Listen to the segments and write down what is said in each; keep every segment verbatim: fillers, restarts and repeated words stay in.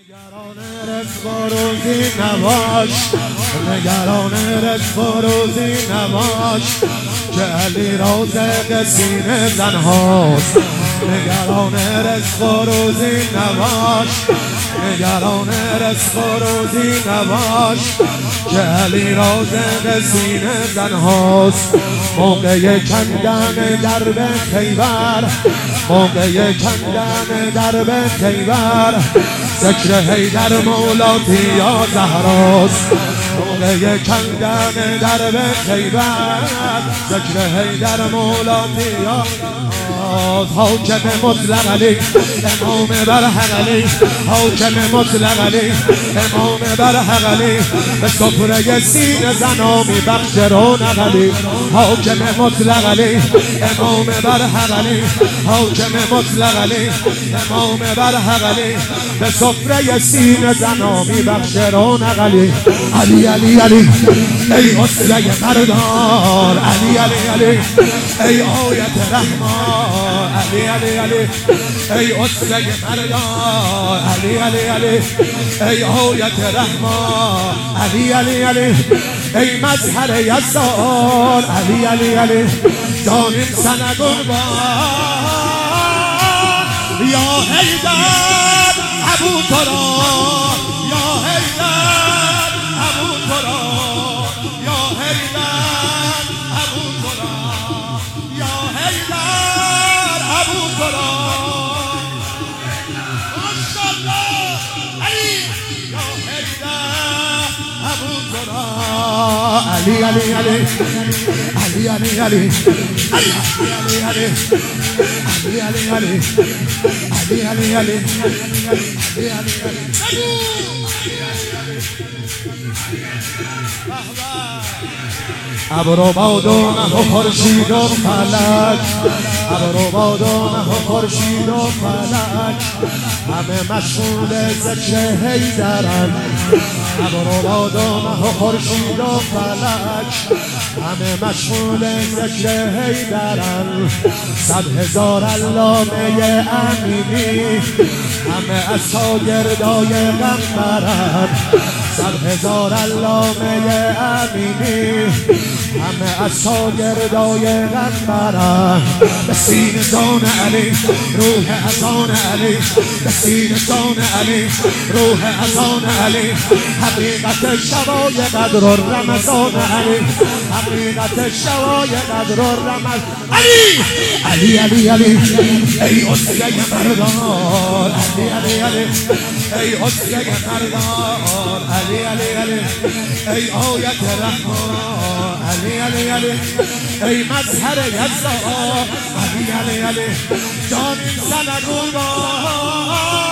نگران رزق و روزی نباش، نگران رزق و روزی نباش که علی رازق سینه زنهاست. نگران رزق و روزی نباش، نگران رزق و روزی نباش که علی رازق سینه زنهاست. موقع کندن درب خیبر، موقع کندن درب خیبر ذکر حیدر مولاتی یا زهراست. موقع کندن درب خیبر ذکر حیدر مولاتی یا حاکم مطلق علی امام برحق علی، حاکم مطلق علی امام برحق علی به سفره سینه زنا می بخش رونق علی. حاکم مطلق علی امام برحق علی، حاکم مطلق علی امام برحق علی به سفره سینه زنا می بخش رونق علی. علی علی علی ای اصله مردان، علی علی علی ای آیت رحمان، علی علی علی ای اصله مردان، علی علی علی ای آیت رحمان، علی علی علی ای مظهر یزدان، علی علی علی جانم سنه قربان یا حیدر ابو تراب، یا حیدر ابو تراب، یا حیدر ابو تراب، یا حیدر ابو تراب، ماشاءالله علی یا حیدر ابو تراب، علی علی علی علی علی علی علی علی علی علی علی علی علی علی علی ابر و باد و مه و خورشید و فلک، ابر و باد و مه و خورشید و فلک همه مشغول ذکر حیدرن. ابر و باد و مه و خورشید و فلک همه مشغول ذکر حیدرن. صد هزار علامه امینی همه از شاگردای غمبرن. صد هزار علامه امینی همه از شاگردای غمبرن. به سینه جان علی روح ازان علی، به سینه جان علی روح ازان علی حقیقت شوای قدر و رمضان علی، حقیقت شوای قدر و رمضان علی. علی علی علی ای اصله مردان، علی علی علی ای اصله مردان، علی علی علی ای آیت رحمان، علی علی علی ای مظهر یزدان، علی علی علی جان سنه قربان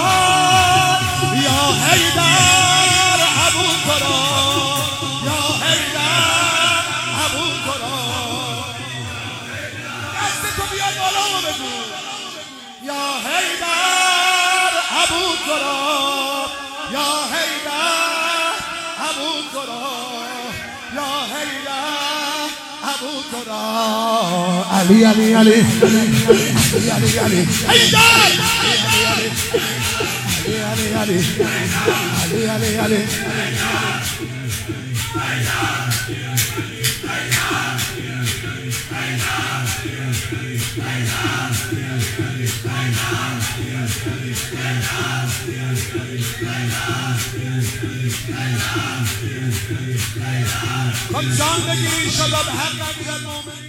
یا حیدر ابو تراب، یا حیدر ابو تراب. دست تو بیار بالا و بگو یا حیدر ابو تراب، یا حیدر ابو تراب، یا حیدر ابو تراب. علی علی علی علی علی علی حیدر، علی علی علی علی علی علی خب جان بگیری انشالله به حق نمیرد مومن.